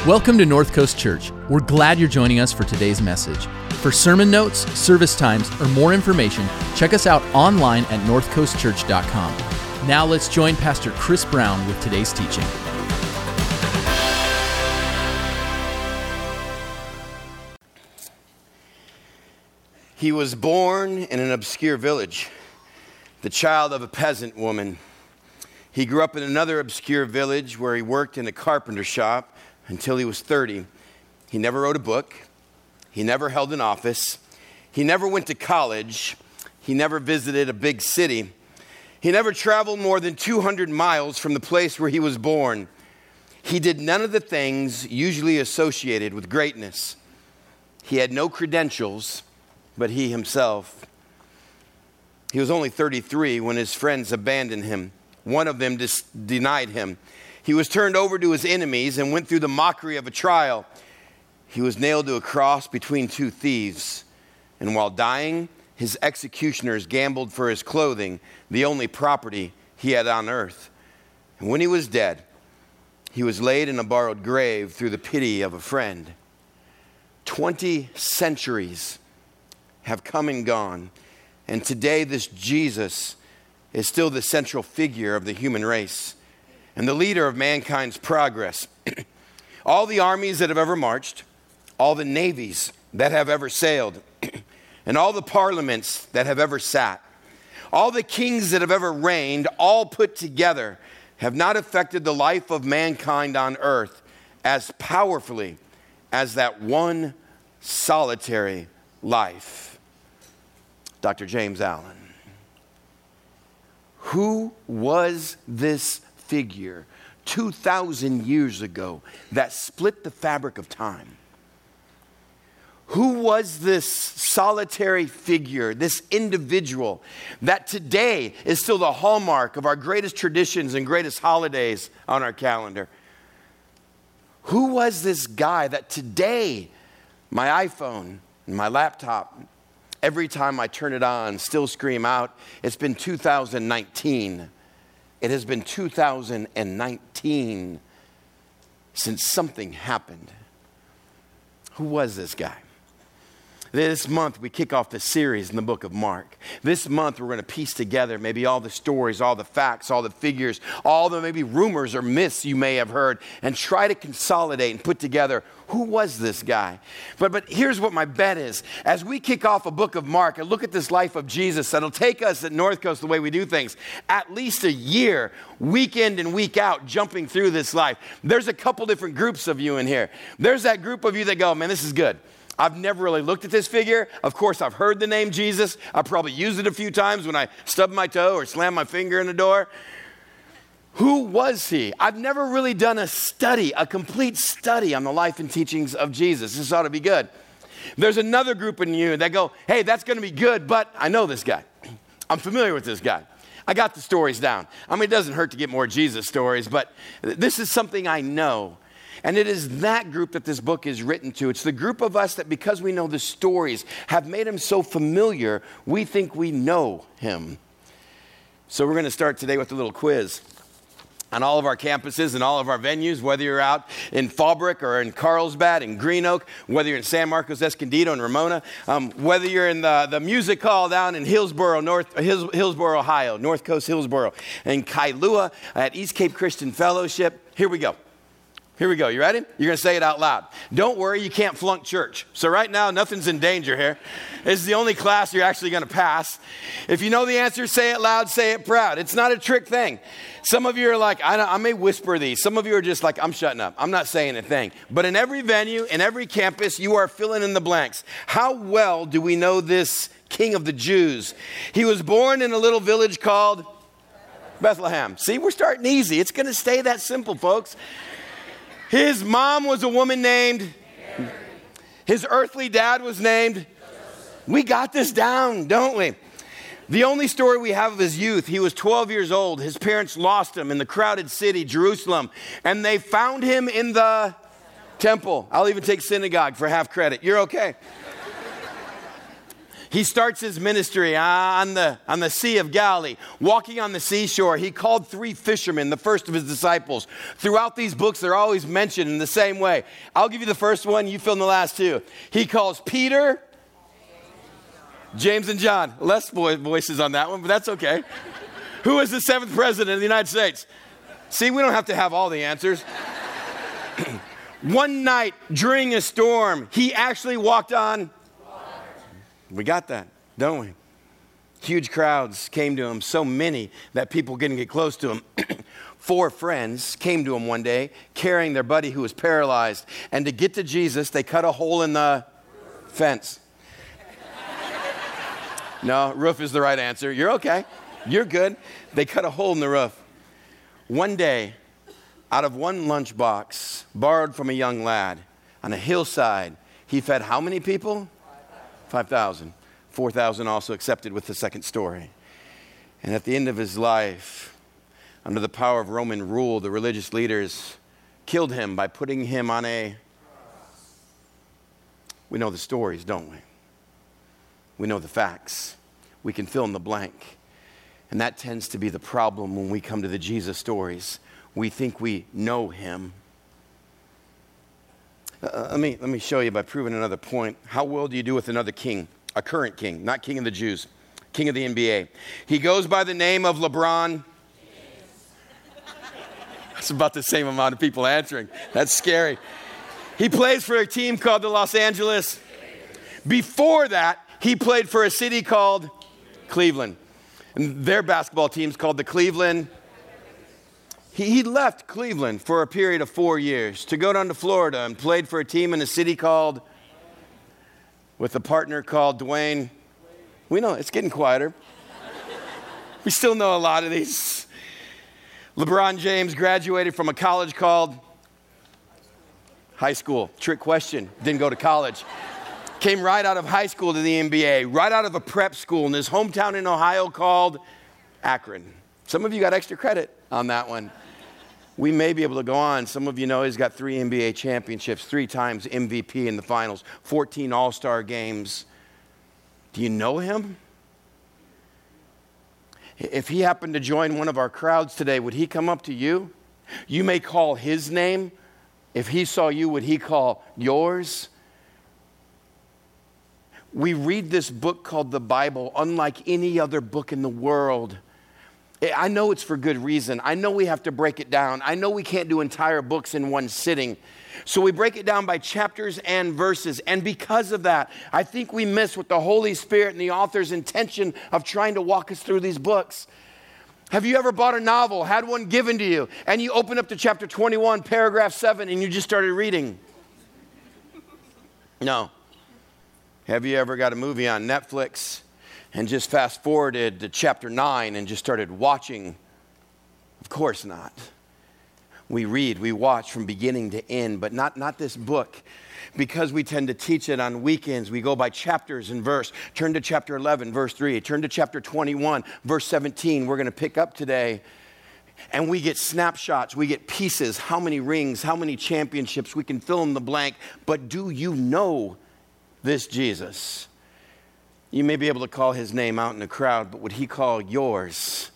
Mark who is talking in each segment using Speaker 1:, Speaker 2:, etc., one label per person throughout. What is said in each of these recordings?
Speaker 1: Welcome to North Coast Church. We're glad you're joining us for today's message. For sermon notes, service times, or more information, check us out online at northcoastchurch.com. Now let's join Pastor Chris Brown with today's teaching.
Speaker 2: He was born in an obscure village, the child of a peasant woman. He grew up in another obscure village where he worked in a carpenter shop until he was 30. He never wrote a book. He never held an office. He never went to college. He never visited a big city. He never traveled more than 200 miles from the place where he was born. He did none of the things usually associated with greatness. He had no credentials, but he himself. He was only 33 when his friends abandoned him. One of them denied him. He was turned over to his enemies and went through the mockery of a trial. He was nailed to a cross between two thieves. And while dying, his executioners gambled for his clothing, the only property he had on earth. And when he was dead, he was laid in a borrowed grave through the pity of a friend. 20 centuries have come and gone. And today this Jesus is still the central figure of the human race and the leader of mankind's progress. All the armies that have ever marched, all the navies that have ever sailed, and all the parliaments that have ever sat, all the kings that have ever reigned, all put together, have not affected the life of mankind on earth as powerfully as that one solitary life. Dr. James Allen. Who was this figure 2,000 years ago that split the fabric of time? Who was this solitary figure, this individual that today is still the hallmark of our greatest traditions and greatest holidays on our calendar? Who was this guy that today my iPhone and my laptop, every time I turn it on, still scream out, it's been 2019. It has been 2019 since something happened. Who was this guy? This month, we kick off the series in the book of Mark. This month, we're going to piece together maybe all the stories, all the facts, all the figures, all the maybe rumors or myths you may have heard, and try to consolidate and put together who was this guy. But here's what my bet is. As we kick off a book of Mark and look at this life of Jesus, that'll take us at North Coast, the way we do things, at least a year, week in and week out, jumping through this life. There's a couple different groups of you in here. There's that group of you that go, man, this is good. I've never really looked at this figure. Of course, I've heard the name Jesus. I probably used it a few times when I stubbed my toe or slammed my finger in a door. Who was he? I've never really done a complete study on the life and teachings of Jesus. This ought to be good. There's another group in you that go, hey, that's going to be good, but I know this guy. I'm familiar with this guy. I got the stories down. I mean, it doesn't hurt to get more Jesus stories, but this is something I know. And it is that group that this book is written to. It's the group of us that, because we know the stories, have made him so familiar, we think we know him. So we're going to start today with a little quiz. On all of our campuses and all of our venues, whether you're out in Fallbrook or in Carlsbad, in Green Oak, whether you're in San Marcos Escondido and Ramona, whether you're in the music hall down in Hillsboro, Ohio, North Coast Hillsboro, and Kailua at East Cape Christian Fellowship. Here we go. You ready? You're going to say it out loud. Don't worry, you can't flunk church. So right now, nothing's in danger here. This is the only class you're actually going to pass. If you know the answer, say it loud, say it proud. It's not a trick thing. Some of you are like, I may whisper these. Some of you are just like, I'm shutting up. I'm not saying a thing. But in every venue, in every campus, you are filling in the blanks. How well do we know this King of the Jews? He was born in a little village called Bethlehem. See, we're starting easy. It's going to stay that simple, folks. His mom was a woman named Mary. His earthly dad was named Joseph. We got this down, don't we? The only story we have of his youth, he was 12 years old. His parents lost him in the crowded city, Jerusalem, and they found him in the temple. I'll even take synagogue for half credit. You're okay. He starts his ministry on the Sea of Galilee. Walking on the seashore, he called 3 fishermen, the first of his disciples. Throughout these books, they're always mentioned in the same way. I'll give you the first one, you fill in the last 2. He calls Peter, James, and John. Less voices on that one, but that's okay. Who was the 7th president of the United States? See, we don't have to have all the answers. One night during a storm, he actually walked on water. We got that, don't we? Huge crowds came to him, so many that people couldn't get close to him. 4 friends came to him one day carrying their buddy who was paralyzed. And to get to Jesus, they cut a hole in the fence. No, roof is the right answer. You're okay. You're good. They cut a hole in the roof. One day, out of one lunchbox borrowed from a young lad on a hillside, he fed how many people? 5,000. 4,000 also accepted with the second story. And at the end of his life, under the power of Roman rule, the religious leaders killed him by putting him on a... We know the stories, don't we? We know the facts. We can fill in the blank. And that tends to be the problem when we come to the Jesus stories. We think we know him. Let me show you by proving another point. How well do you do with another king? A current king, not king of the Jews. King of the NBA. He goes by the name of LeBron. That's about the same amount of people answering. That's scary. He plays for a team called the Los Angeles. Before that, he played for a city called Cleveland. And their basketball team's called the Cleveland. He left Cleveland for a period of 4 years to go down to Florida and played for a team in a city called, with a partner called Dwayne. We know, it's getting quieter. We still know a lot of these. LeBron James graduated from a college called high school. Trick question, didn't go to college. Came right out of high school to the NBA, right out of a prep school in his hometown in Ohio called Akron. Some of you got extra credit on that one. We may be able to go on. Some of you know he's got 3 NBA championships, 3 times MVP in the finals, 14 All-Star games. Do you know him? If he happened to join one of our crowds today, would he come up to you? You may call his name. If he saw you, would he call yours? We read this book called the Bible unlike any other book in the world. I know it's for good reason. I know we have to break it down. I know we can't do entire books in one sitting. So we break it down by chapters and verses. And because of that, I think we miss what the Holy Spirit and the author's intention of trying to walk us through these books. Have you ever bought a novel, had one given to you, and you open up to chapter 21, paragraph 7, and you just started reading? No. Have you ever got a movie on Netflix and just fast forwarded to chapter 9 and just started watching? Of course not. We read, we watch from beginning to end, but not this book. Because we tend to teach it on weekends, we go by chapters and verse. Turn to chapter 11, verse 3. Turn to chapter 21, verse 17. We're going to pick up today. And we get snapshots, we get pieces, how many rings, how many championships, we can fill in the blank. But do you know this Jesus? You may be able to call his name out in the crowd, but would he call yours?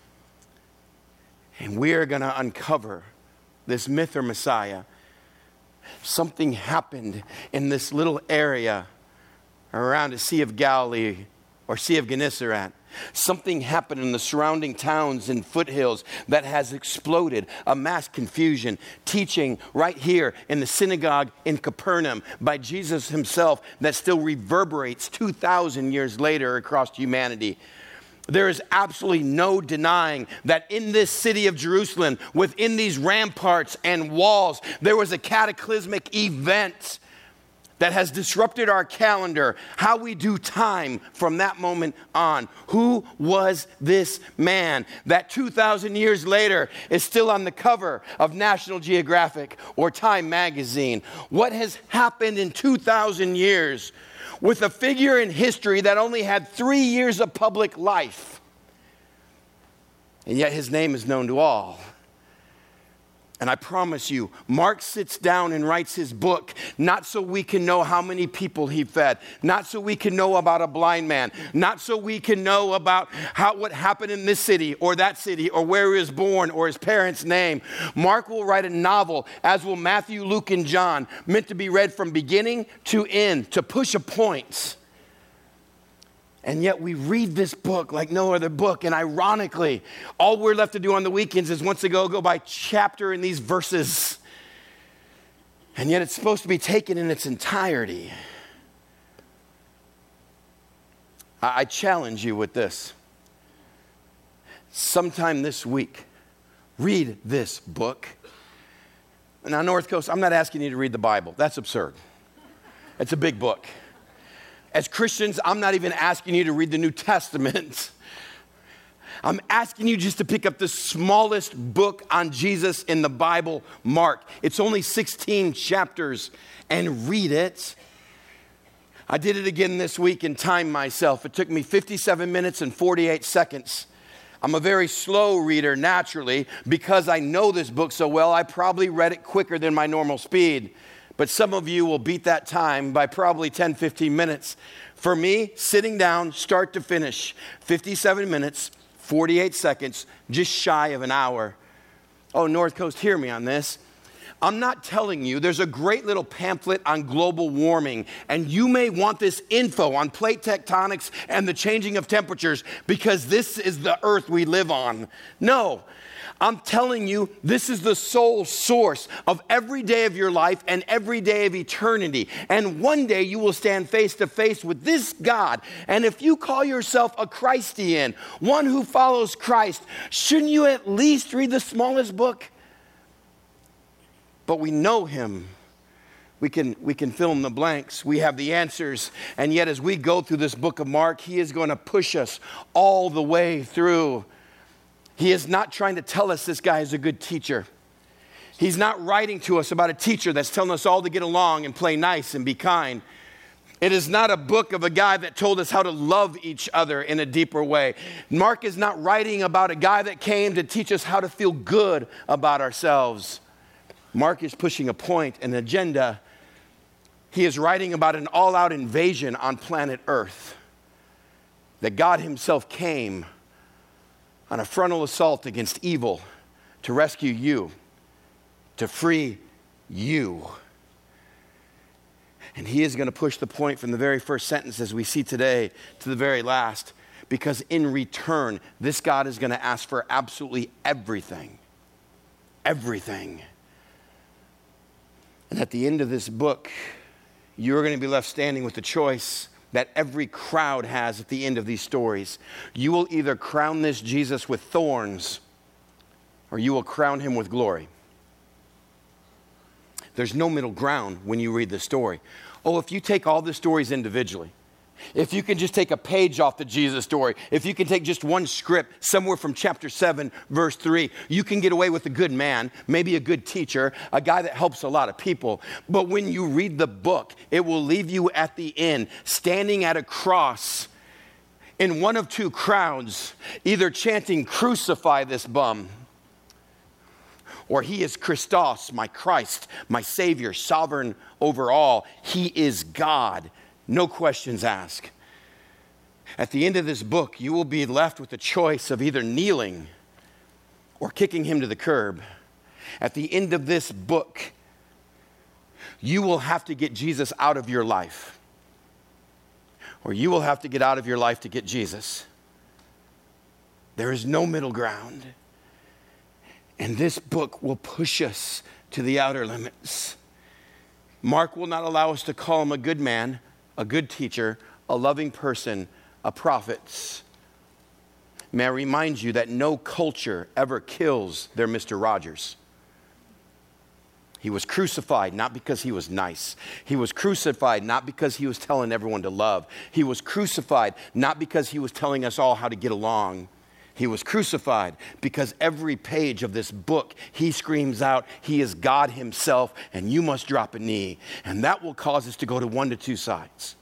Speaker 2: And we're going to uncover this myth or Messiah. Something happened in this little area around the Sea of Galilee or Sea of Gennesaret. Something happened in the surrounding towns and foothills that has exploded, a mass confusion. Teaching right here in the synagogue in Capernaum by Jesus himself that still reverberates 2,000 years later across humanity. There is absolutely no denying that in this city of Jerusalem, within these ramparts and walls, there was a cataclysmic event that has disrupted our calendar, how we do time from that moment on. Who was this man that 2,000 years later is still on the cover of National Geographic or Time magazine? What has happened in 2,000 years with a figure in history that only had 3 years of public life? And yet his name is known to all. And I promise you, Mark sits down and writes his book, not so we can know how many people he fed, not so we can know about a blind man, not so we can know about what happened in this city or that city or where he was born or his parents' name. Mark will write a novel, as will Matthew, Luke, and John, meant to be read from beginning to end, to push a point. And yet we read this book like no other book. And ironically, all we're left to do on the weekends is once go by chapter in these verses. And yet it's supposed to be taken in its entirety. I challenge you with this. Sometime this week, read this book. Now, North Coast, I'm not asking you to read the Bible. That's absurd. It's a big book. As Christians, I'm not even asking you to read the New Testament. I'm asking you just to pick up the smallest book on Jesus in the Bible, Mark. It's only 16 chapters, and read it. I did it again this week and timed myself. It took me 57 minutes and 48 seconds. I'm a very slow reader naturally. Because I know this book so well, I probably read it quicker than my normal speed. But some of you will beat that time by probably 10, 15 minutes. For me, sitting down, start to finish, 57 minutes, 48 seconds, just shy of an hour. Oh, North Coast, hear me on this. I'm not telling you, there's a great little pamphlet on global warming, and you may want this info on plate tectonics and the changing of temperatures because this is the earth we live on. No. I'm telling you, this is the sole source of every day of your life and every day of eternity. And one day you will stand face to face with this God. And if you call yourself a Christian, one who follows Christ, shouldn't you at least read the smallest book? But we know him. We can fill in the blanks. We have the answers. And yet as we go through this book of Mark, he is going to push us all the way through. He is not trying to tell us this guy is a good teacher. He's not writing to us about a teacher that's telling us all to get along and play nice and be kind. It is not a book of a guy that told us how to love each other in a deeper way. Mark is not writing about a guy that came to teach us how to feel good about ourselves. Mark is pushing a point, an agenda. He is writing about an all-out invasion on planet Earth. That God himself came on a frontal assault against evil to rescue you, to free you. And he is going to push the point from the very first sentence as we see today to the very last, because in return, this God is going to ask for absolutely everything. Everything. And at the end of this book, you're going to be left standing with the choice that every crowd has at the end of these stories. You will either crown this Jesus with thorns, or you will crown him with glory. There's no middle ground when you read the story. Oh, if you take all the stories individually, if you can just take a page off the Jesus story, if you can take just one script somewhere from chapter 7, verse 3, you can get away with a good man, maybe a good teacher, a guy that helps a lot of people. But when you read the book, it will leave you at the end, standing at a cross in one of two crowds, either chanting, "Crucify this bum," or "He is Christos, my Christ, my Savior, sovereign over all. He is God. No questions asked." At the end of this book, you will be left with the choice of either kneeling or kicking him to the curb. At the end of this book, you will have to get Jesus out of your life, or you will have to get out of your life to get Jesus. There is no middle ground. And this book will push us to the outer limits. Mark will not allow us to call him a good man, a good teacher, a loving person, a prophet. May I remind you that no culture ever kills their Mr. Rogers. He was crucified not because he was nice. He was crucified not because he was telling everyone to love. He was crucified not because he was telling us all how to get along. He was crucified because every page of this book, he screams out, he is God himself, and you must drop a knee. And that will cause us to go to one to two sides.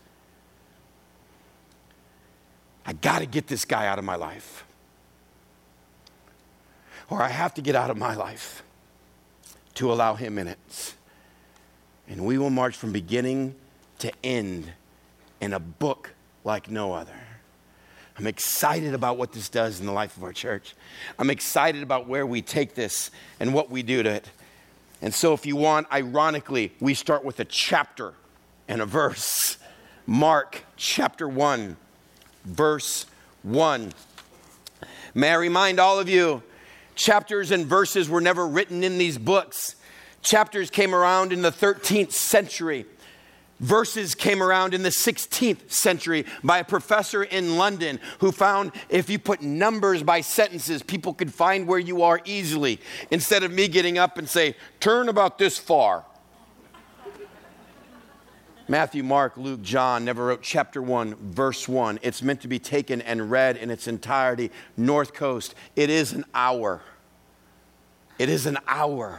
Speaker 2: I got to get this guy out of my life. Or I have to get out of my life. to allow him in it. And we will march from beginning to end in a book like no other. I'm excited about what this does in the life of our church. I'm excited about where we take this and what we do to it. And so if you want, ironically, we start with a chapter and a verse. Mark chapter 1, verse 1. May I remind all of you, chapters and verses were never written in these books. Chapters came around in the 13th century. Verses came around in the 16th century by a professor in London who found if you put numbers by sentences, people could find where you are easily. Instead of me getting up and say, turn about this far. Matthew, Mark, Luke, John never wrote chapter 1, verse 1. It's meant to be taken and read in its entirety. North Coast, it is an hour. It is an hour.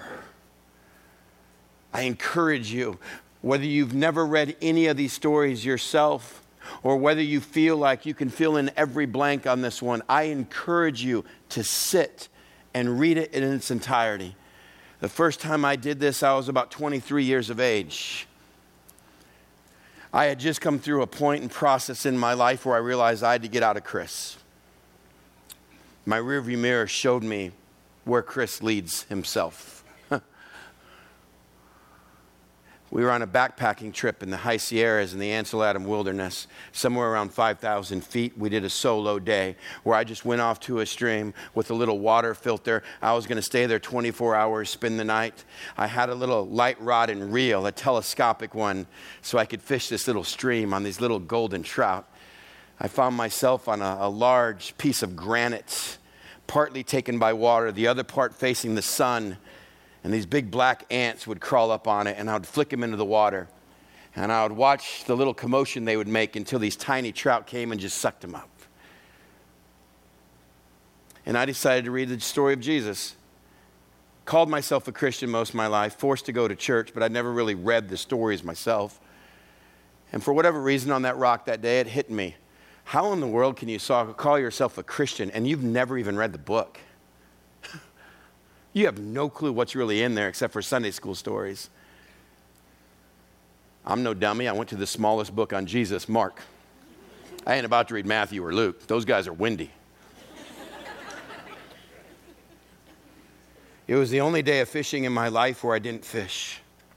Speaker 2: I encourage you, whether you've never read any of these stories yourself or whether you feel like you can fill in every blank on this one, I encourage you to sit and read it in its entirety. The first time I did this, I was about 23 years of age. I had just come through a point and process in my life where I realized I had to get out of Chris. My rearview mirror showed me where Chris leads himself. We were on a backpacking trip in the High Sierras in the Ansel Adams Wilderness, somewhere around 5,000 feet. We did a solo day where I just went off to a stream with a little water filter. I was going to stay there 24 hours, spend the night. I had a little light rod and reel, a telescopic one, so I could fish this little stream on these little golden trout. I found myself on a large piece of granite, partly taken by water, the other part facing the sun. And these big black ants would crawl up on it, and I would flick them into the water. And I would watch the little commotion they would make until these tiny trout came and just sucked them up. And I decided to read the story of Jesus. Called myself a Christian most of my life, forced to go to church, but I'd never really read the stories myself. And for whatever reason on that rock that day, it hit me. How in the world can you call yourself a Christian and you've never even read the book? You have no clue what's really in there except for Sunday school stories. I'm no dummy. I went to the smallest book on Jesus, Mark. I ain't about to read Matthew or Luke. Those guys are windy. It was the only day of fishing in my life where I didn't fish.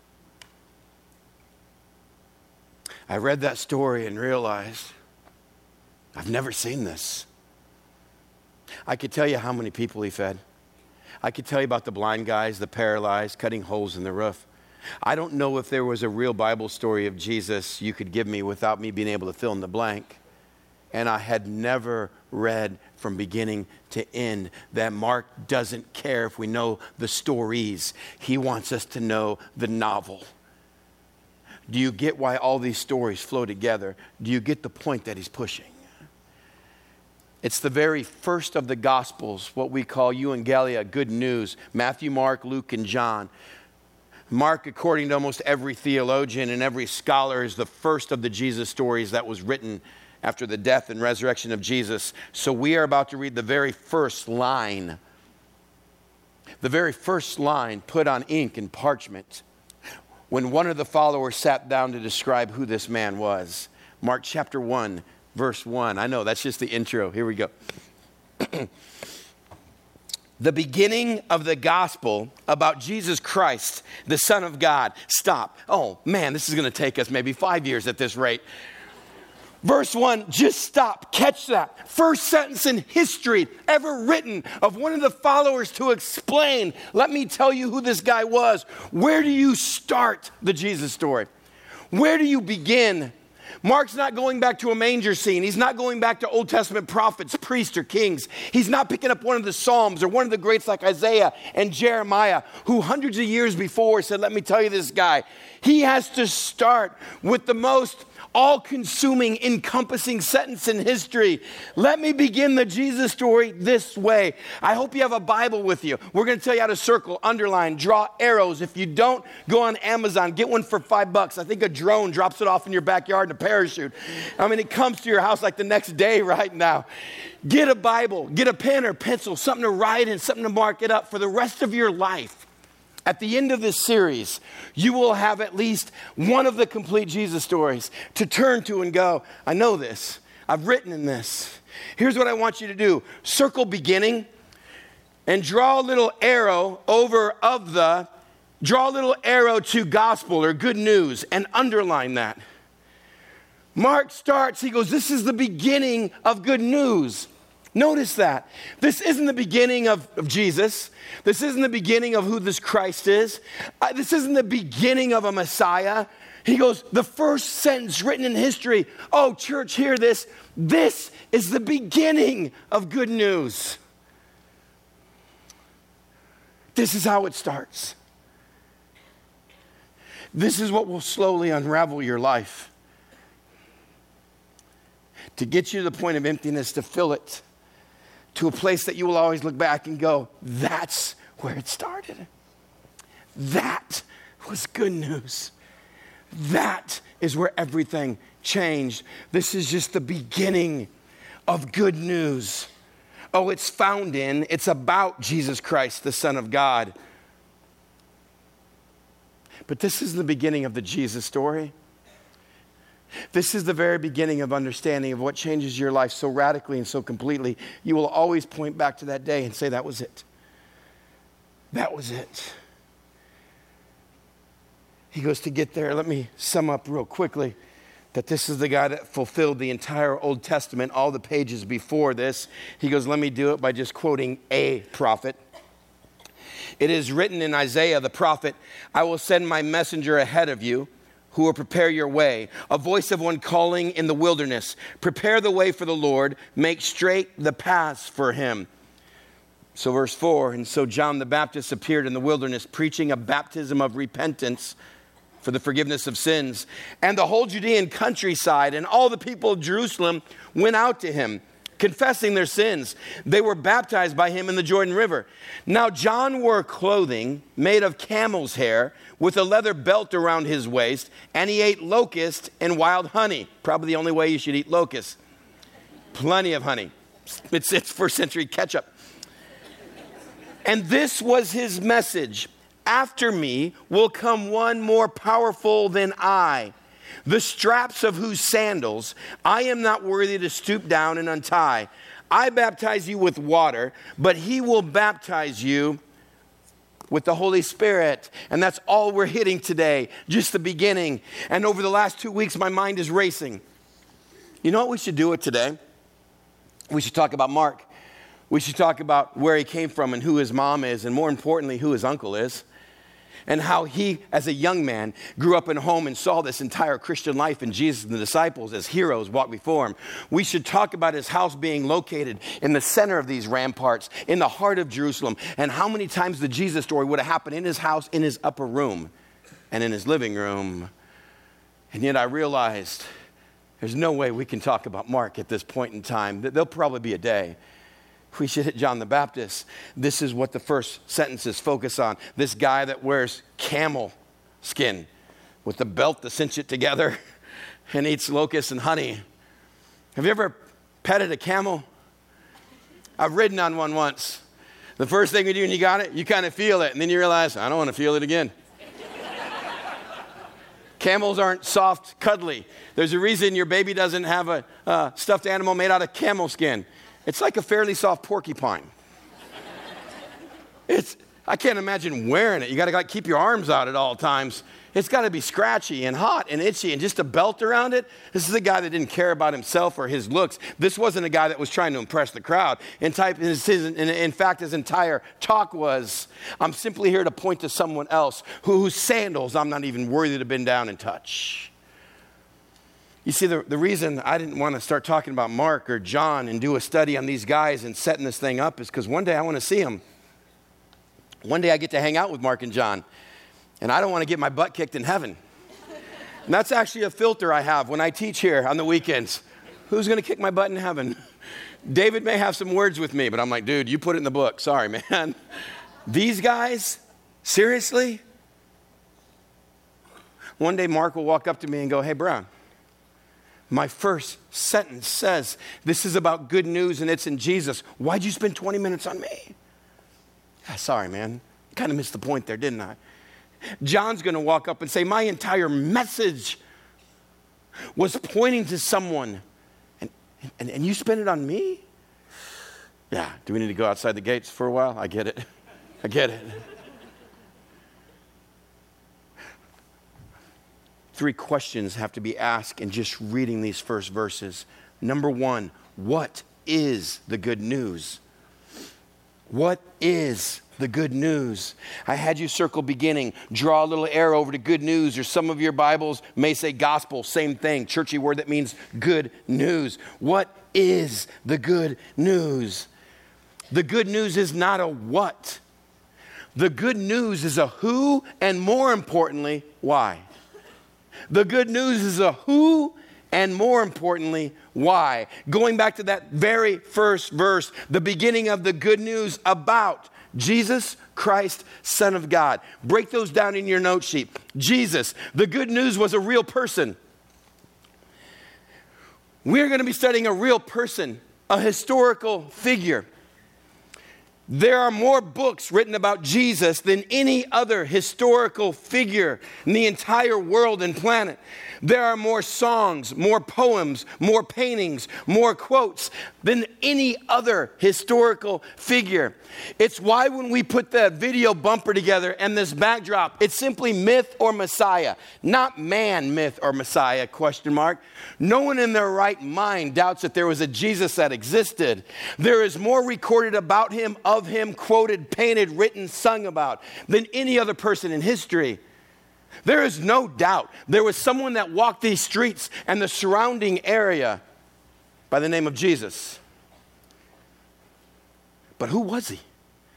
Speaker 2: I read that story and realized I've never seen this. I could tell you how many people he fed. I could tell you about the blind guys, the paralyzed, cutting holes in the roof. I don't know if there was a real Bible story of Jesus you could give me without me being able to fill in the blank. And I had never read from beginning to end that Mark doesn't care if we know the stories. He wants us to know the novel. Do you get why all these stories flow together? Do you get the point that he's pushing? It's the very first of the Gospels, what we call Euangelion, good news. Matthew, Mark, Luke, and John. Mark, according to almost every theologian and every scholar, is the first of the Jesus stories that was written after the death and resurrection of Jesus. So we are about to read the very first line. The very first line put on ink and parchment when one of the followers sat down to describe who this man was. Mark chapter 1. Verse 1. I know, that's just the intro. Here we go. The beginning of the gospel about Jesus Christ, the Son of God. Stop. Oh, man, this is going to take us maybe 5 years at this rate. Verse 1, just stop. Catch that. First sentence in history ever written of one of the followers to explain, let me tell you who this guy was. Where do you start the Jesus story? Where do you begin? Mark's not going back to a manger scene. He's not going back to Old Testament prophets, priests, or kings. He's not picking up one of the Psalms or one of the greats like Isaiah and Jeremiah, who hundreds of years before said, let me tell you this guy. He has to start with the most all-consuming, encompassing sentence in history. Let me begin the Jesus story this way. I hope you have a Bible with you. We're going to tell you how to circle, underline, draw arrows. If you don't, go on Amazon, get one for $5. I think a drone drops it off in your backyard in a parachute. I mean, it comes to your house like the next day right now. Get a Bible, get a pen or pencil, something to write in, something to mark it up for the rest of your life. At the end of this series, you will have at least one of the complete Jesus stories to turn to and go, I know this. I've written in this. Here's what I want you to do. Circle beginning and draw a little arrow draw a little arrow to gospel or good news and underline that. Mark starts, he goes, this is the beginning of good news. Notice that. This isn't the beginning of Jesus. This isn't the beginning of who this Christ is. This isn't the beginning of a Messiah. He goes, the first sentence written in history. Oh, church, hear this. This is the beginning of good news. This is how it starts. This is what will slowly unravel your life. To get you to the point of emptiness, to fill it. To a place that you will always look back and go, that's where it started. That was good news. That is where everything changed. This is just the beginning of good news. Oh, it's about Jesus Christ, the Son of God. But this is the beginning of the Jesus story. This is the very beginning of understanding of what changes your life so radically and so completely. You will always point back to that day and say, that was it. That was it. He goes, to get there, let me sum up real quickly that this is the guy that fulfilled the entire Old Testament, all the pages before this. He goes, let me do it by just quoting a prophet. It is written in Isaiah the prophet, I will send my messenger ahead of you, who will prepare your way, a voice of one calling in the wilderness. Prepare the way for the Lord, make straight the paths for him. So verse 4, and so John the Baptist appeared in the wilderness, preaching a baptism of repentance for the forgiveness of sins. And the whole Judean countryside and all the people of Jerusalem went out to him, confessing their sins. They were baptized by him in the Jordan River. Now John wore clothing made of camel's hair with a leather belt around his waist, and he ate locust and wild honey. Probably the only way you should eat locusts. Plenty of honey. It's first century ketchup. And this was his message. After me will come one more powerful than I, the straps of whose sandals I am not worthy to stoop down and untie. I baptize you with water, but he will baptize you with the Holy Spirit. And that's all we're hitting today, just the beginning. And over the last 2 weeks, my mind is racing. You know what we should do it today? We should talk about Mark. We should talk about where he came from and who his mom is, and more importantly, who his uncle is. And how he, as a young man, grew up in a home and saw this entire Christian life and Jesus and the disciples as heroes walk before him. We should talk about his house being located in the center of these ramparts, in the heart of Jerusalem, and how many times the Jesus story would have happened in his house, in his upper room, and in his living room. And yet I realized there's no way we can talk about Mark at this point in time. There'll probably be a day. We should hit John the Baptist. This is what the first sentences focus on. This guy that wears camel skin with the belt to cinch it together and eats locusts and honey. Have you ever petted a camel? I've ridden on one once. The first thing you do when you got it, you kind of feel it, and then you realize, I don't want to feel it again. Camels aren't soft, cuddly. There's a reason your baby doesn't have a stuffed animal made out of camel skin. It's like a fairly soft porcupine. I can't imagine wearing it. You got to keep your arms out at all times. It's got to be scratchy and hot and itchy and just a belt around it. This is a guy that didn't care about himself or his looks. This wasn't a guy that was trying to impress the crowd. In fact, his entire talk was, I'm simply here to point to someone else whose sandals I'm not even worthy to bend down and touch. You see, the reason I didn't want to start talking about Mark or John and do a study on these guys and setting this thing up is because one day I want to see them. One day I get to hang out with Mark and John, and I don't want to get my butt kicked in heaven. And that's actually a filter I have when I teach here on the weekends. Who's going to kick my butt in heaven? David may have some words with me, but I'm like, dude, you put it in the book. Sorry, man. These guys, seriously? One day Mark will walk up to me and go, hey, Brown, my first sentence says, this is about good news and it's in Jesus. Why'd you spend 20 minutes on me? Sorry, man. Kind of missed the point there, didn't I? John's going to walk up and say, my entire message was pointing to someone, and you spent it on me? Yeah, do we need to go outside the gates for a while? I get it. I get it. 3 questions have to be asked in just reading these first verses. Number 1, what is the good news? What is the good news? I had you circle beginning, draw a little arrow over to good news, or some of your Bibles may say gospel, same thing, churchy word that means good news. What is the good news? The good news is not a what. The good news is a who, and more importantly, why. The good news is a who, and more importantly, why. Going back to that very first verse, the beginning of the good news about Jesus Christ, Son of God. Break those down in your note sheet. Jesus, the good news was a real person. We're going to be studying a real person, a historical figure. There are more books written about Jesus than any other historical figure in the entire world and planet. There are more songs, more poems, more paintings, more quotes than any other historical figure. It's why when we put the video bumper together and this backdrop, it's simply myth or Messiah, not man, myth or Messiah, ? No one in their right mind doubts that there was a Jesus that existed. There is more recorded about him, of him, quoted, painted, written, sung about than any other person in history. There is no doubt there was someone that walked these streets and the surrounding area by the name of Jesus. But who was he?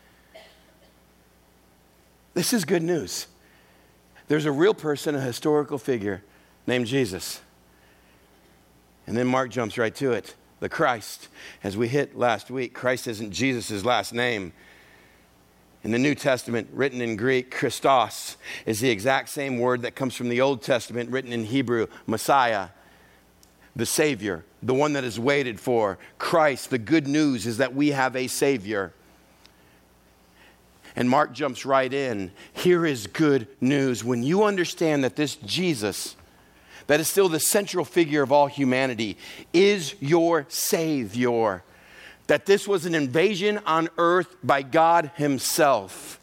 Speaker 2: This is good news. There's a real person, a historical figure named Jesus. And then Mark jumps right to it. The Christ. As we hit last week, Christ isn't Jesus' last name. In the New Testament, written in Greek, Christos is the exact same word that comes from the Old Testament, written in Hebrew, Messiah, the Savior, the one that is waited for. Christ, the good news is that we have a Savior. And Mark jumps right in. Here is good news. When you understand that this Jesus, that is still the central figure of all humanity, is your Savior, that this was an invasion on earth by God himself,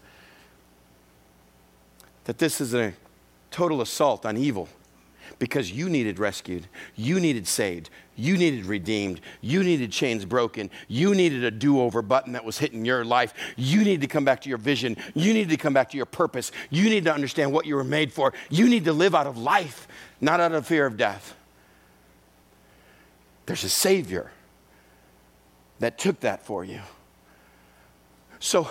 Speaker 2: that this is a total assault on evil because you needed rescued, you needed saved, you needed redeemed, you needed chains broken, you needed a do-over button that was hitting your life, you needed to come back to your vision, you needed to come back to your purpose, you need to understand what you were made for, you need to live out of life, not out of fear of death. There's a Savior that took that for you. So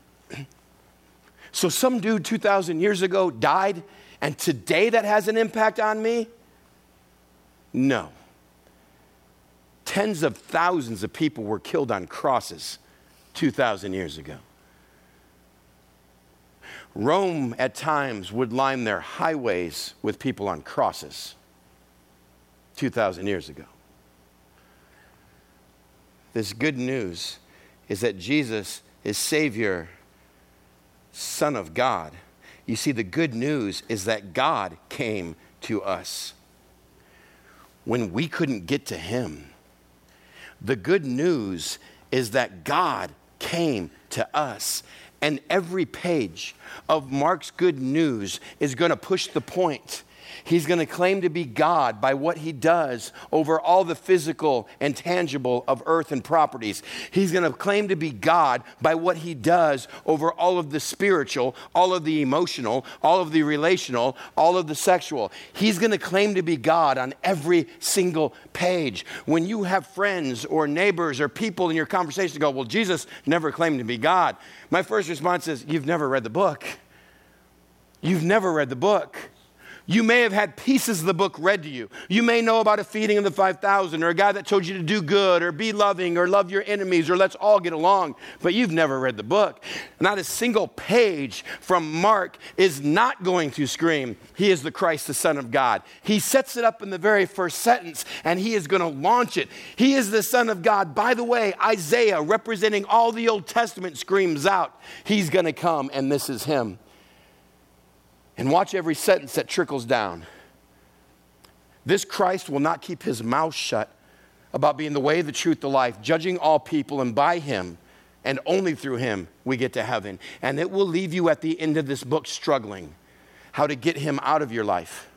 Speaker 2: some dude 2,000 years ago died, and today that has an impact on me? No. Tens of thousands of people were killed on crosses 2,000 years ago. Rome at times would line their highways with people on crosses 2,000 years ago. This good news is that Jesus is Savior, Son of God. You see, the good news is that God came to us when we couldn't get to him. The good news is that God came to us. And every page of Mark's good news is going to push the point. He's going to claim to be God by what he does over all the physical and tangible of earth and properties. He's going to claim to be God by what he does over all of the spiritual, all of the emotional, all of the relational, all of the sexual. He's going to claim to be God on every single page. When you have friends or neighbors or people in your conversation go, well, Jesus never claimed to be God. My first response is, you've never read the book. You've never read the book. You may have had pieces of the book read to you. You may know about a feeding of the 5,000 or a guy that told you to do good or be loving or love your enemies or let's all get along, but you've never read the book. Not a single page from Mark is not going to scream, he is the Christ, the Son of God. He sets it up in the very first sentence and he is going to launch it. He is the Son of God. By the way, Isaiah, representing all the Old Testament, screams out, he's going to come and this is him. And watch every sentence that trickles down. This Christ will not keep his mouth shut about being the way, the truth, the life, judging all people, and by him and only through him we get to heaven. And it will leave you at the end of this book struggling how to get him out of your life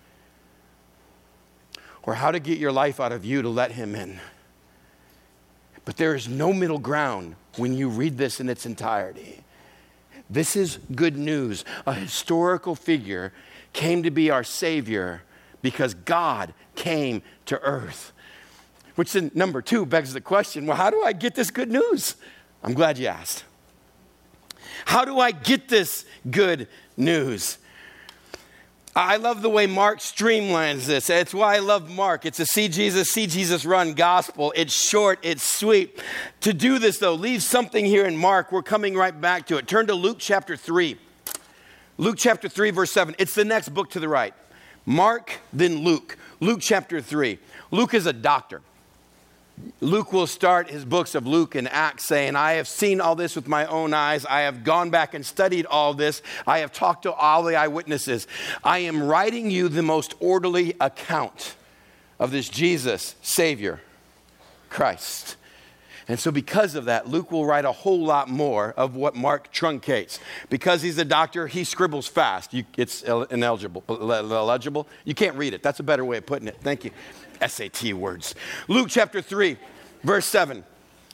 Speaker 2: or how to get your life out of you to let him in. But there is no middle ground when you read this in its entirety. This is good news. A historical figure came to be our Savior because God came to earth. Which then, number two, begs the question, well, how do I get this good news? I'm glad you asked. How do I get this good news? I love the way Mark streamlines this. It's why I love Mark. It's a see Jesus run gospel. It's short, it's sweet. To do this though, leave something here in Mark. We're coming right back to it. Turn to Luke chapter 3. Luke chapter 3 verse 7. It's the next book to the right. Mark, then Luke. Luke chapter 3. Luke is a doctor. Luke will start his books of Luke and Acts saying, I have seen all this with my own eyes. I have gone back and studied all this. I have talked to all the eyewitnesses. I am writing you the most orderly account of this Jesus, Savior, Christ. And so because of that, Luke will write a whole lot more of what Mark truncates. Because he's a doctor, he scribbles fast. It's illegible. You can't read it. That's a better way of putting it. Thank you. SAT words. Luke chapter 3, verse 7.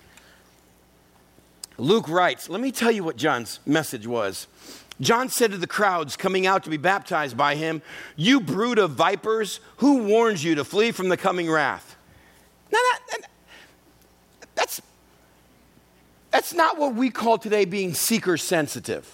Speaker 2: Luke writes, let me tell you what John's message was. John said to the crowds coming out to be baptized by him, you brood of vipers, who warns you to flee from the coming wrath? Now, that's not what we call today being seeker sensitive.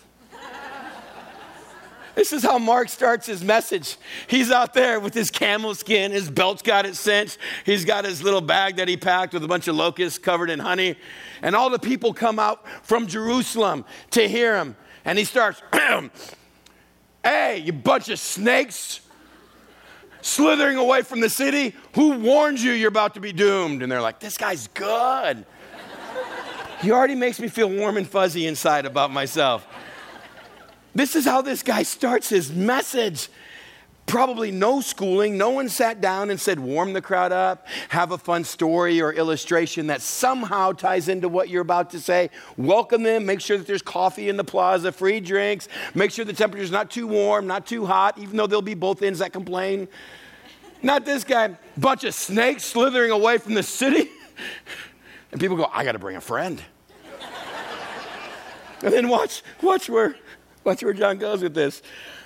Speaker 2: This is how Mark starts his message. He's out there with his camel skin. His belt's got it cinched. He's got his little bag that he packed with a bunch of locusts covered in honey. And all the people come out from Jerusalem to hear him. And he starts, hey, you bunch of snakes slithering away from the city. Who warned you you're about to be doomed? And they're like, this guy's good. He already makes me feel warm and fuzzy inside about myself. This is how this guy starts his message. Probably no schooling. No one sat down and said, warm the crowd up, have a fun story or illustration that somehow ties into what you're about to say. Welcome them. Make sure that there's coffee in the plaza, free drinks. Make sure the temperature's not too warm, not too hot, even though there'll be both ends that complain. Not this guy. Bunch of snakes slithering away from the city. And people go, I got to bring a friend. And then watch where John goes with this.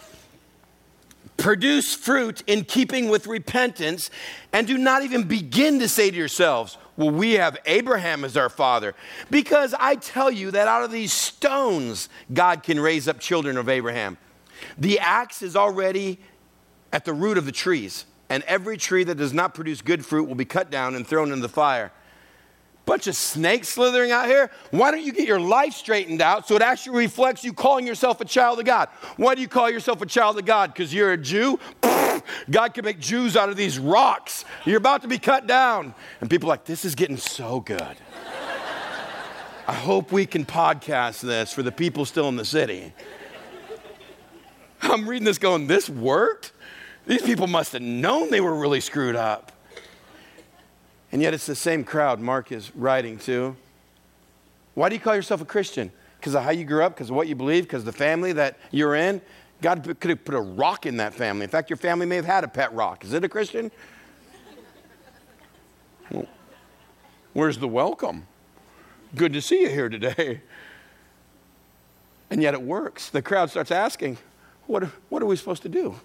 Speaker 2: Produce fruit in keeping with repentance, and do not even begin to say to yourselves, well, we have Abraham as our father. Because I tell you that out of these stones, God can raise up children of Abraham. The axe is already at the root of the trees, and every tree that does not produce good fruit will be cut down and thrown into the fire. Bunch of snakes slithering out here. Why don't you get your life straightened out so it actually reflects you calling yourself a child of God? Why do you call yourself a child of God? Because you're a Jew? God can make Jews out of these rocks. You're about to be cut down. And people are like, this is getting so good. I hope we can podcast this for the people still in the city. I'm reading this going, this worked? These people must have known they were really screwed up. And yet it's the same crowd Mark is writing to. Why do you call yourself a Christian? Because of how you grew up, because of what you believe, because of the family that you're in? God could have put a rock in that family. In fact, your family may have had a pet rock. Is it a Christian? Well, where's the welcome? Good to see you here today. And yet it works. The crowd starts asking, what are we supposed to do?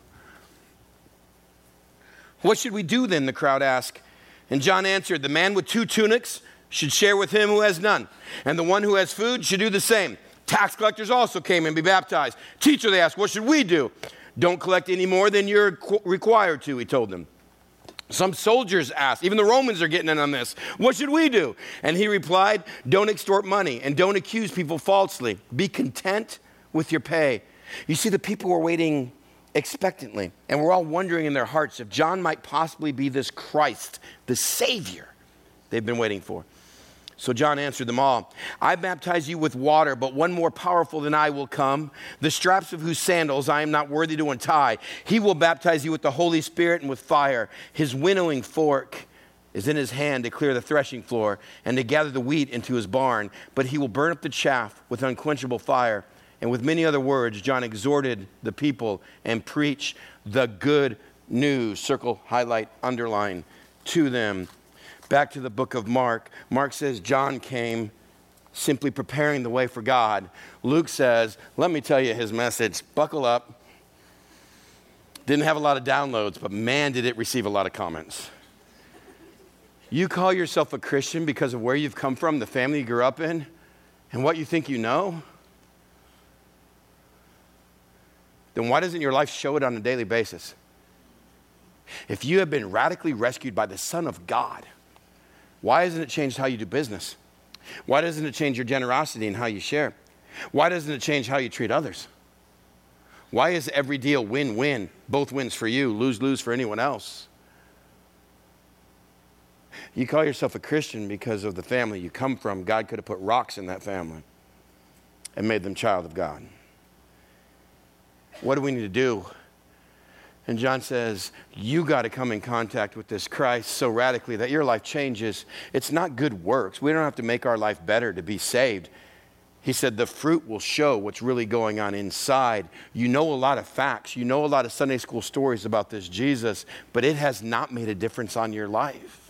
Speaker 2: What should we do then, the crowd asked. And John answered, the man with 2 tunics should share with him who has none. And the one who has food should do the same. Tax collectors also came and be baptized. Teacher, they asked, what should we do? Don't collect any more than you're required to, he told them. Some soldiers asked, even the Romans are getting in on this, what should we do? And he replied, don't extort money and don't accuse people falsely. Be content with your pay. You see, the people were waiting expectantly, and we're all wondering in their hearts if John might possibly be this Christ, the Savior they've been waiting for. So John answered them all, I baptize you with water, but one more powerful than I will come, the straps of whose sandals I am not worthy to untie. He will baptize you with the Holy Spirit and with fire. His winnowing fork is in his hand to clear the threshing floor and to gather the wheat into his barn, but he will burn up the chaff with unquenchable fire. And with many other words, John exhorted the people and preached the good news, circle, highlight, underline, to them. Back to the book of Mark. Mark says John came simply preparing the way for God. Luke says, let me tell you his message. Buckle up. Didn't have a lot of downloads, but man, did it receive a lot of comments. You call yourself a Christian because of where you've come from, the family you grew up in, and what you think you know? Then why doesn't your life show it on a daily basis? If you have been radically rescued by the Son of God, why hasn't it changed how you do business? Why doesn't it change your generosity and how you share? Why doesn't it change how you treat others? Why is every deal win-win? Both wins for you, lose-lose for anyone else. You call yourself a Christian because of the family you come from. God could have put rocks in that family and made them child of God. What do we need to do? And John says, you got to come in contact with this Christ so radically that your life changes. It's not good works. We don't have to make our life better to be saved. He said the fruit will show what's really going on inside. You know a lot of facts. You know a lot of Sunday school stories about this Jesus, but it has not made a difference on your life.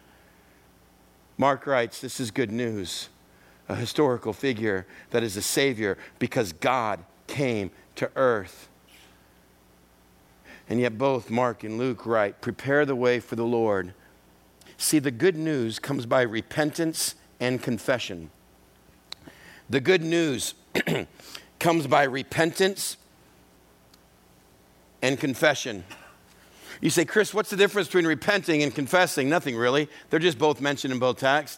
Speaker 2: Mark writes, this is good news. A historical figure that is a Savior because God came to earth. And yet both Mark and Luke write, prepare the way for the Lord. See, the good news comes by repentance and confession. The good news comes by repentance and confession. You say, Chris, what's the difference between repenting and confessing? Nothing really. They're just both mentioned in both texts.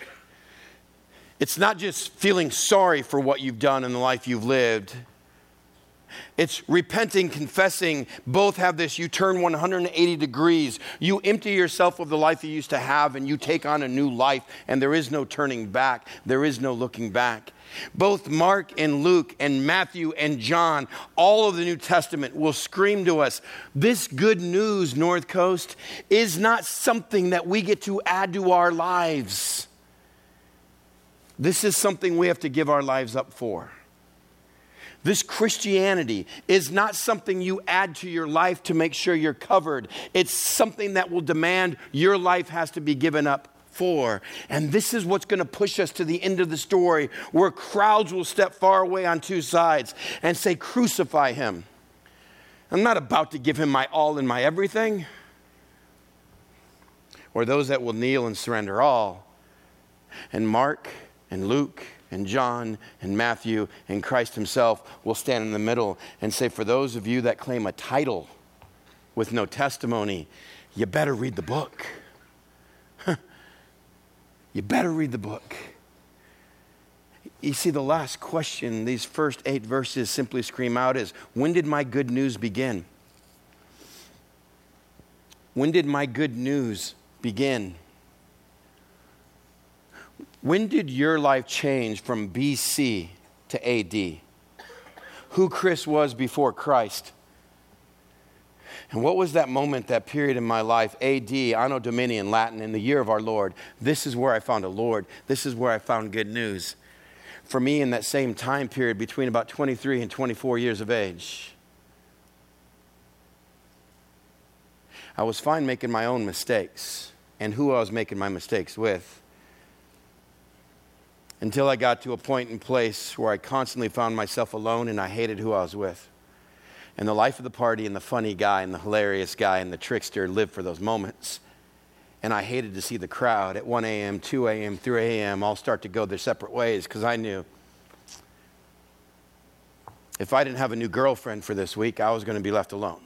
Speaker 2: It's not just feeling sorry for what you've done in the life you've lived. It's repenting, confessing. Both have this. You turn 180 degrees. You empty yourself of the life you used to have and you take on a new life, and there is no turning back. There is no looking back. Both Mark and Luke and Matthew and John, all of the New Testament will scream to us, this good news, North Coast, is not something that we get to add to our lives. This is something we have to give our lives up for. This Christianity is not something you add to your life to make sure you're covered. It's something that will demand your life has to be given up for. And this is what's going to push us to the end of the story, where crowds will step far away on two sides and say, crucify him. I'm not about to give him my all and my everything. Or those that will kneel and surrender all. And Mark and Luke and John and Matthew and Christ himself will stand in the middle and say, for those of you that claim a title with no testimony, you better read the book. You better read the book. You see, the last question these first 8 verses simply scream out is, when did my good news begin? When did my good news begin? When did your life change from BC to AD? Who Chris was before Christ? And what was that moment, that period in my life, AD, Anno Domini in Latin, in the year of our Lord? This is where I found a Lord. This is where I found good news. For me, in that same time period, between about 23 and 24 years of age, I was fine making my own mistakes and who I was making my mistakes with. Until I got to a point and place where I constantly found myself alone and I hated who I was with. And the life of the party and the funny guy and the hilarious guy and the trickster lived for those moments. And I hated to see the crowd at 1 a.m., 2 a.m., 3 a.m. all start to go their separate ways, because I knew if I didn't have a new girlfriend for this week, I was going to be left alone.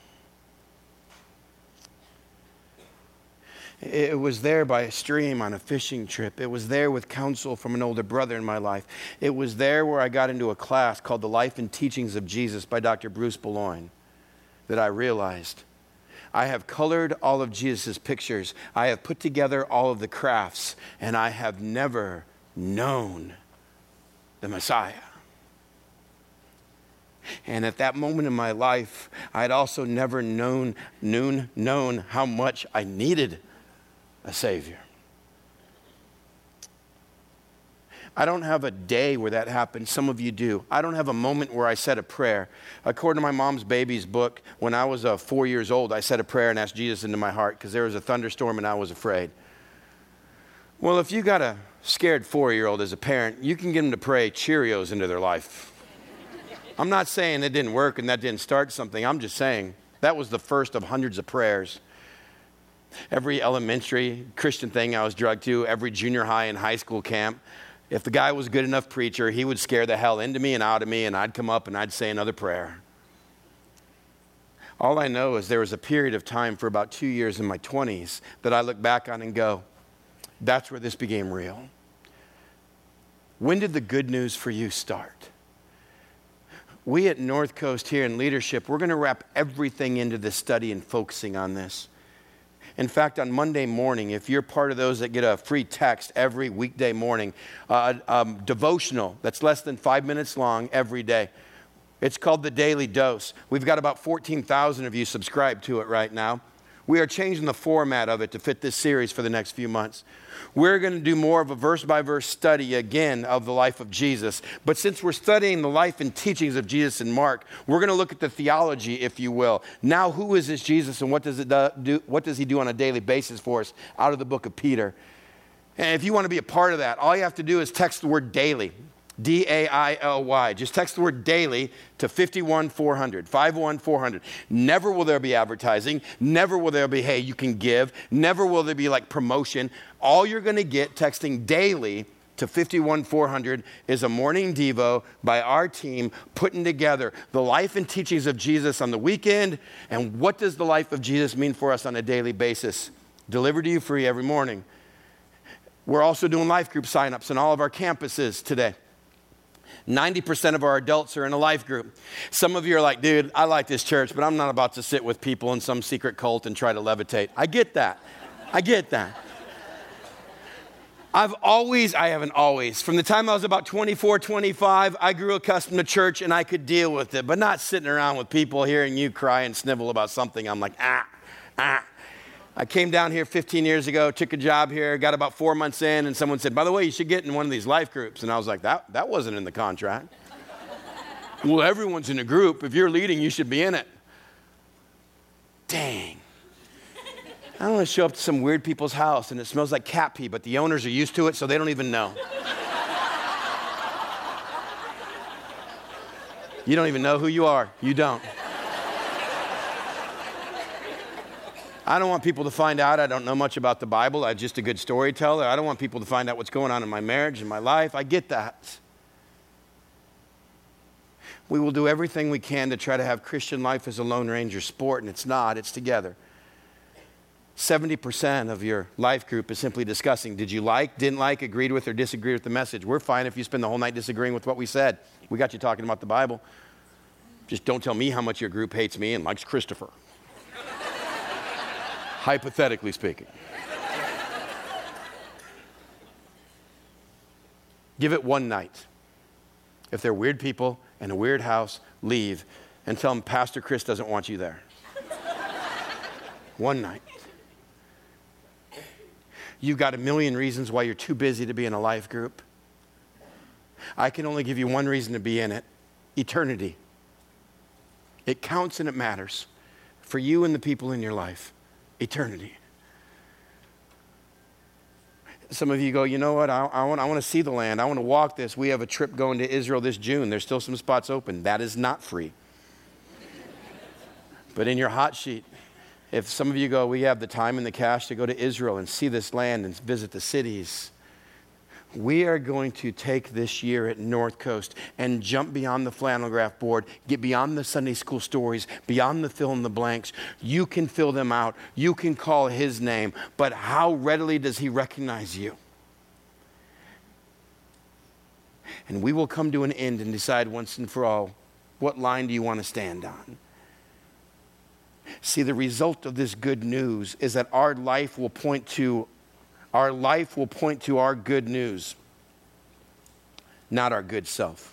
Speaker 2: It was there by a stream on a fishing trip. It was there with counsel from an older brother in my life. It was there where I got into a class called The Life and Teachings of Jesus by Dr. Bruce Boulogne that I realized I have colored all of Jesus' pictures. I have put together all of the crafts, and I have never known the Messiah. And at that moment in my life, I had also never known how much I needed a Savior. I don't have a day where that happens. Some of you do. I don't have a moment where I said a prayer. According to my mom's baby's book, when I was 4 years old, I said a prayer and asked Jesus into my heart because there was a thunderstorm and I was afraid. Well, if you got a scared 4-year-old as a parent, you can get them to pray Cheerios into their life. I'm not saying it didn't work and that didn't start something. I'm just saying that was the first of hundreds of prayers. Every elementary Christian thing I was drugged to, every junior high and high school camp, if the guy was a good enough preacher, he would scare the hell into me and out of me, and I'd come up and I'd say another prayer. All I know is there was a period of time for about 2 years in my 20s that I look back on and go, that's where this became real. When did the good news for you start? We at North Coast here in leadership, we're going to wrap everything into this study and focusing on this. In fact, on Monday morning, if you're part of those that get a free text every weekday morning, devotional that's less than 5 minutes long every day. It's called The Daily Dose. We've got about 14,000 of you subscribed to it right now. We are changing the format of it to fit this series for the next few months. We're going to do more of a verse-by-verse study again of the life of Jesus. But since we're studying the life and teachings of Jesus in Mark, we're going to look at the theology, if you will. Now, who is this Jesus and what does he do on a daily basis for us out of the book of Peter? And if you want to be a part of that, all you have to do is text the word daily. D-A-I-L-Y. Just text the word daily to 51400, 51400. Never will there be advertising. Never will there be, hey, you can give. Never will there be like promotion. All you're going to get texting daily to 51400 is a morning devo by our team putting together the life and teachings of Jesus on the weekend and what does the life of Jesus mean for us on a daily basis. Delivered to you free every morning. We're also doing life group signups in all of our campuses today. 90% of our adults are in a life group. Some of you are like, dude, I like this church, but I'm not about to sit with people in some secret cult and try to levitate. I get that. From the time I was about 24, 25, I grew accustomed to church and I could deal with it, but not sitting around with people hearing you cry and snivel about something. I'm like, I came down here 15 years ago, took a job here, got about 4 months in, and someone said, by the way, you should get in one of these life groups. And I was like, that wasn't in the contract. Well, everyone's in a group. If you're leading, you should be in it. Dang. I don't want to show up to some weird people's house, and it smells like cat pee, but the owners are used to it, so they don't even know. You don't even know who you are. You don't. I don't want people to find out I don't know much about the Bible. I'm just a good storyteller. I don't want people to find out what's going on in my marriage and my life. I get that. We will do everything we can to try to have Christian life as a Lone Ranger sport, and it's not. It's together. 70% of your life group is simply discussing, did you like, didn't like, agreed with, or disagreed with the message. We're fine if you spend the whole night disagreeing with what we said. We got you talking about the Bible. Just don't tell me how much your group hates me and likes Christopher. Hypothetically speaking. Give it one night. If they're weird people in a weird house, leave and tell them Pastor Chris doesn't want you there. One night. You've got a million reasons why you're too busy to be in a life group. I can only give you one reason to be in it. Eternity. It counts and it matters for you and the people in your life. Eternity. Some of you go, you know what, I want to see the land. I want to walk this. We have a trip going to Israel this June. There's still some spots open. That is not free. But in your hot sheet, if some of you go, we have the time and the cash to go to Israel and see this land and visit the cities. We are going to take this year at North Coast and jump beyond the flannel graph board, get beyond the Sunday school stories, beyond the fill in the blanks. You can fill them out. You can call his name, but how readily does he recognize you? And we will come to an end and decide once and for all, what line do you want to stand on? See, the result of this good news is that our life will point to our good news, not our good self.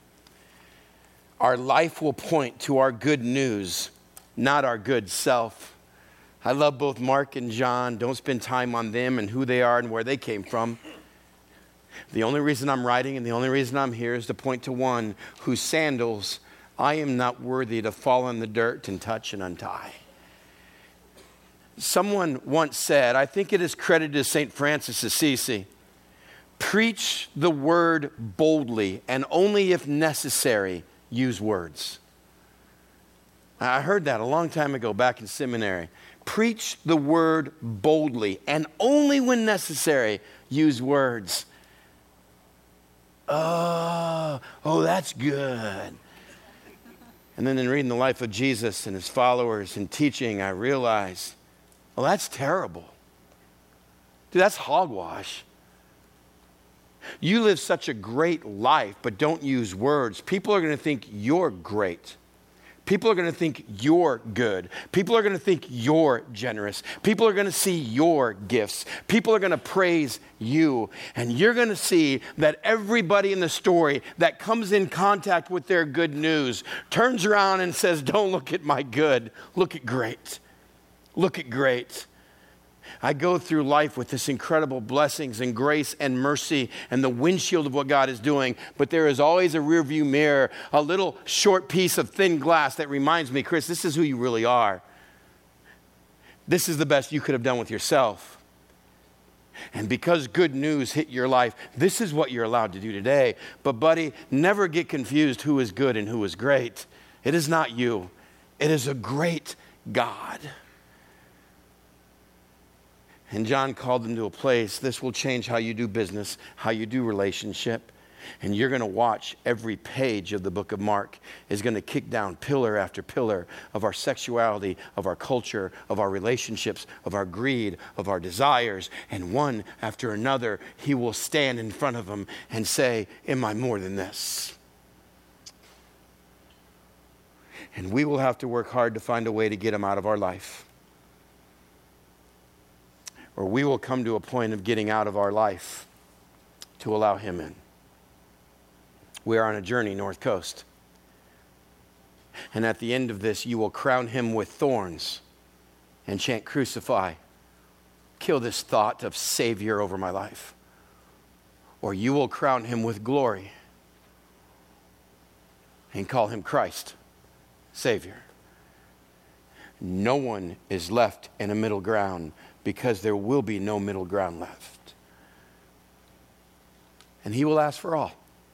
Speaker 2: Our life will point to our good news, not our good self. I love both Mark and John. Don't spend time on them and who they are and where they came from. The only reason I'm writing and the only reason I'm here is to point to one whose sandals I am not worthy to fall in the dirt and touch and untie. Someone once said, I think it is credited to St. Francis Assisi, preach the word boldly and only if necessary, use words. I heard that a long time ago back in seminary. Preach the word boldly and only when necessary, use words. Oh, that's good. And then in reading the life of Jesus and his followers and teaching, I realized, well, that's terrible. Dude, that's hogwash. You live such a great life, but don't use words. People are going to think you're great. People are going to think you're good. People are going to think you're generous. People are going to see your gifts. People are going to praise you. And you're going to see that everybody in the story that comes in contact with their good news turns around and says, don't look at my good. Look at great. Look at great. I go through life with this incredible blessings and grace and mercy and the windshield of what God is doing, but there is always a rearview mirror, a little short piece of thin glass that reminds me, Chris, this is who you really are. This is the best you could have done with yourself. And because good news hit your life, this is what you're allowed to do today. But buddy, never get confused who is good and who is great. It is not you. It is a great God. And John called them to a place. This will change how you do business, how you do relationship. And you're going to watch every page of the book of Mark is going to kick down pillar after pillar of our sexuality, of our culture, of our relationships, of our greed, of our desires. And one after another, he will stand in front of them and say, am I more than this? And we will have to work hard to find a way to get him out of our life. Or we will come to a point of getting out of our life to allow him in. We are on a journey, North Coast. And at the end of this, you will crown him with thorns and chant, crucify. Kill this thought of Savior over my life. Or you will crown him with glory and call him Christ, Savior. No one is left in a middle ground, because there will be no middle ground left. And he will ask for all.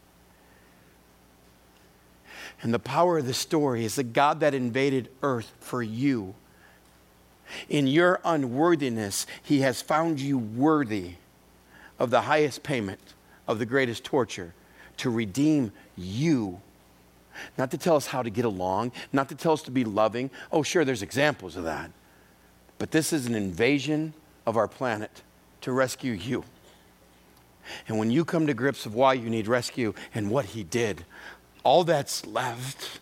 Speaker 2: And the power of the story is the God that invaded earth for you. In your unworthiness, he has found you worthy of the highest payment, of the greatest torture, to redeem you. Not to tell us how to get along, not to tell us to be loving. Oh, sure, there's examples of that. But this is an invasion of our planet to rescue you. And when you come to grips of why you need rescue and what he did, all that's left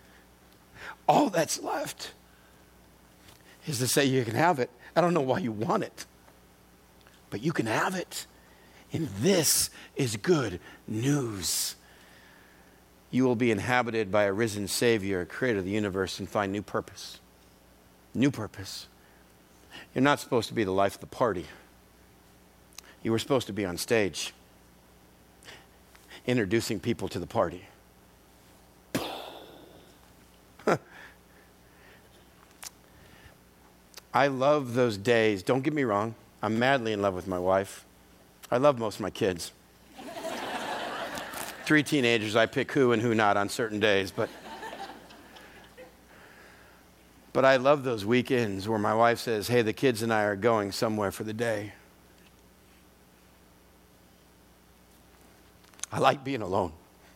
Speaker 2: is to say you can have it. I don't know why you want it, but you can have it. And this is good news. You will be inhabited by a risen Savior, a creator of the universe, and find new purpose. New purpose. You're not supposed to be the life of the party. You were supposed to be on stage, introducing people to the party. I love those days. Don't get me wrong. I'm madly in love with my wife. I love most of my kids. 3 teenagers, I pick who and who not on certain days, but I love those weekends where my wife says, hey, the kids and I are going somewhere for the day. I like being alone.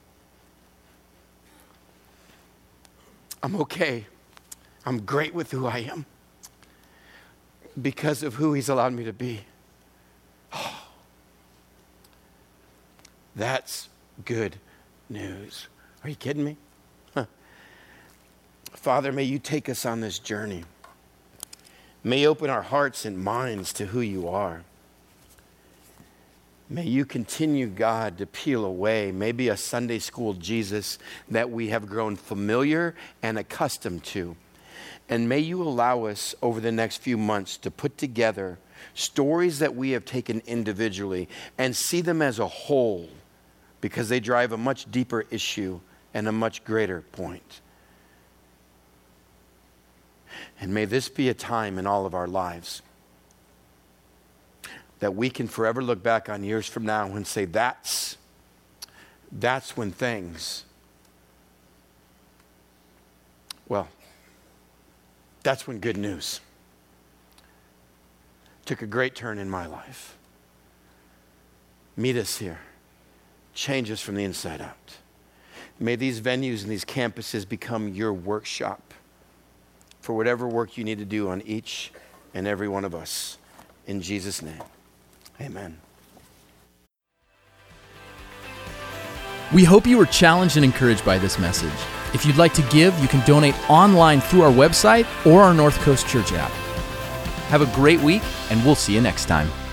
Speaker 2: I'm okay. I'm great with who I am because of who He's allowed me to be. Oh, that's good news. Are you kidding me? Huh. Father, may you take us on this journey. May you open our hearts and minds to who you are. May you continue, God, to peel away maybe a Sunday school Jesus that we have grown familiar and accustomed to. And may you allow us over the next few months to put together stories that we have taken individually and see them as a whole, because they drive a much deeper issue and a much greater point. And may this be a time in all of our lives that we can forever look back on years from now and say, that's when things, that's when good news took a great turn in my life. Meet us here. Change us from the inside out. May these venues and these campuses become your workshop for whatever work you need to do on each and every one of us. In Jesus' name, amen.
Speaker 1: We hope you were challenged and encouraged by this message. If you'd like to give, you can donate online through our website or our North Coast Church app. Have a great week, and we'll see you next time.